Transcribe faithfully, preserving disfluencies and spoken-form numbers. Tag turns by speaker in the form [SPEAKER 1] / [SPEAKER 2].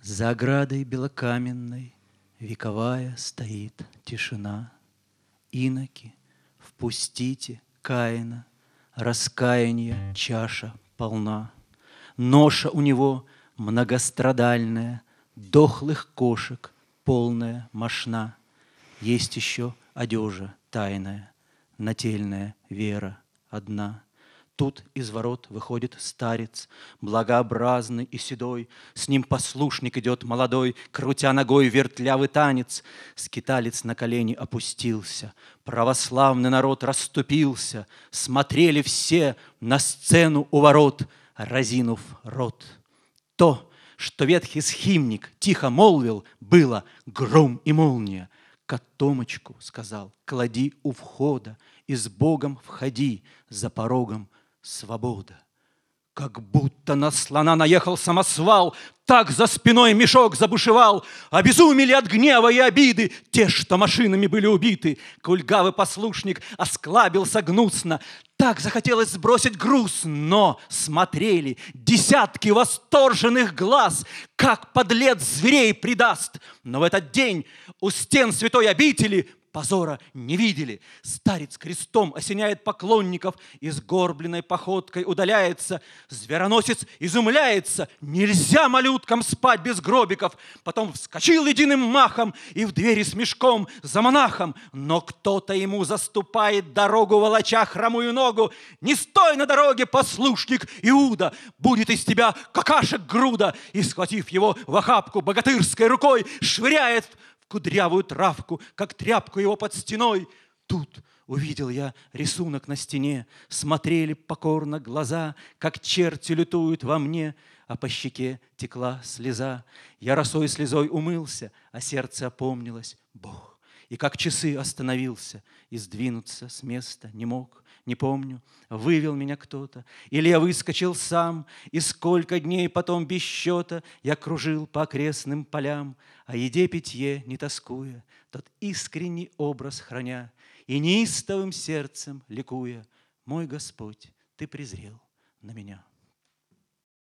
[SPEAKER 1] За оградой белокаменной вековая стоит тишина. Иноки, впустите Каина, раскаяния чаша полна. Ноша у него многострадальная, дохлых кошек полная мошна. Есть еще одежа тайная, нательная вера одна. Тут из ворот выходит старец, благообразный и седой. С ним послушник идет молодой, крутя ногой вертлявый танец. Скиталец на колени опустился, православный народ расступился. Смотрели все на сцену у ворот, разинув рот. То, что ветхий схимник тихо молвил, было гром и молния. Котомочку сказал: клади у входа и с Богом входи, за порогом свобода. Как будто на слона наехал самосвал, так за спиной мешок забушевал. Обезумели от гнева и обиды те, что машинами были убиты. Кульгавый послушник осклабился гнусно, так захотелось сбросить груз, но смотрели десятки восторженных глаз, как подлец зверей предаст. Но в этот день у стен святой обители позора не видели. Старец крестом осеняет поклонников и сгорбленной походкой удаляется. Звероносец изумляется: нельзя малюткам спать без гробиков. Потом вскочил единым махом и в двери с мешком за монахом. Но кто-то ему заступает дорогу, волоча хромую ногу. Не стой на дороге, послушник Иуда, будет из тебя какашек груда. И, схватив его в охапку богатырской рукой, швыряет кудрявую травку, как тряпку его под стеной. Тут увидел я рисунок на стене, смотрели покорно глаза, как черти лютуют во мне, а по щеке текла слеза. Я росой слезой умылся, а сердце опомнилось: Бог. И как часы остановился, и сдвинуться с места не мог. Не помню, вывел меня кто-то, или я выскочил сам, и сколько дней потом без счета я кружил по окрестным полям, о еде-питье не тоскуя, тот искренний образ храня, и неистовым сердцем ликуя: мой Господь, Ты презрел на меня.